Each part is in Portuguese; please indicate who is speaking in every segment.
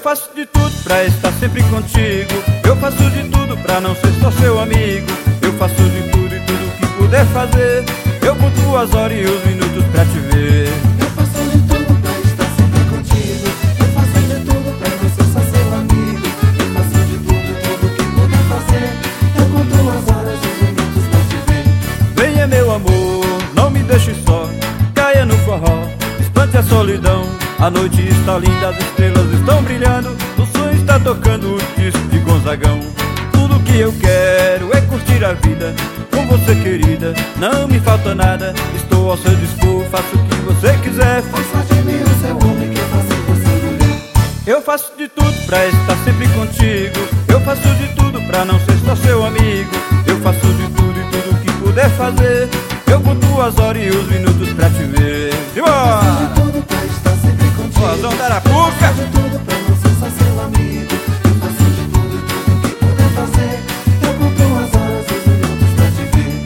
Speaker 1: faço de tudo pra estar sempre contigo. Eu faço de tudo pra não ser só seu amigo. Eu faço de tudo e tudo que puder fazer. Eu conto as horas e os minutos pra te ver.
Speaker 2: Eu faço de tudo pra estar sempre contigo. Eu faço de tudo pra não ser só seu amigo. Eu faço de tudo e tudo que puder fazer. Eu conto as horas e os minutos pra te ver.
Speaker 1: Venha meu amor, não me deixe só. Caia no forró, espante a solidão. A noite está linda, as estrelas estão brilhando. O som está tocando o disco de Gonzagão. Tudo que eu quero é curtir a vida com você, querida. Não me falta nada, estou ao seu dispor. Faço o que você quiser.
Speaker 2: Faça de mim o seu homem, que eu faço você mulher.
Speaker 1: Eu faço de tudo pra estar sempre contigo. Eu faço de tudo pra não ser só seu amigo. Eu faço de tudo e tudo que puder fazer. Eu conto as horas e os minutos pra te ver.
Speaker 2: Faço de tudo pra estar sempre contigo.
Speaker 1: Vozão da Arapuca.
Speaker 2: Faço de tudo pra não ser só seu amigo. Eu faço de tudo e tudo que puder fazer. Eu conto as horas e os minutos pra te ver.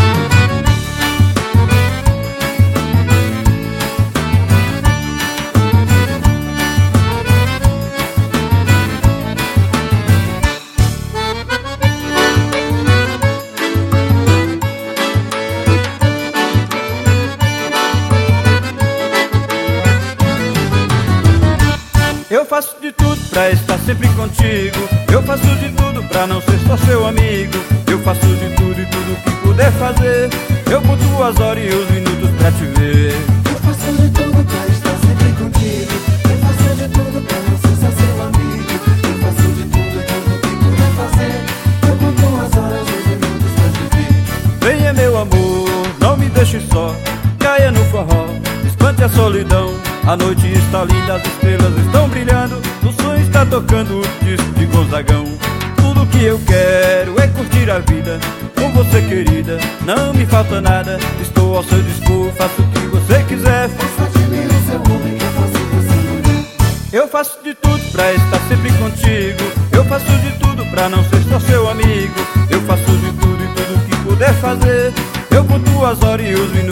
Speaker 1: Eu faço de tudo pra estar sempre contigo. Eu faço de tudo pra não ser só seu amigo. Eu faço de tudo e tudo que puder fazer. Eu conto as horas e os minutos pra te ver.
Speaker 2: Eu faço de tudo pra estar sempre contigo. Eu faço de tudo pra não ser só seu amigo. Eu faço de tudo e tudo que puder fazer. Eu conto as horas e os minutos pra te ver.
Speaker 1: Venha meu amor, não me deixe só. Caia no forró, espante a solidão. A noite está linda, as estrelas estão brilhando. O som está tocando o disco de Gonzagão. Tudo que eu quero é curtir a vida com você, querida. Não me falta nada, estou ao seu dispor. Faço o que você quiser.
Speaker 2: Faça de mim o seu homem, que eu faço você mulher.
Speaker 1: Eu faço de tudo pra estar sempre contigo. Eu faço de tudo pra não ser só seu amigo. Eu faço de tudo e tudo que puder fazer. Eu conto as horas e os minutos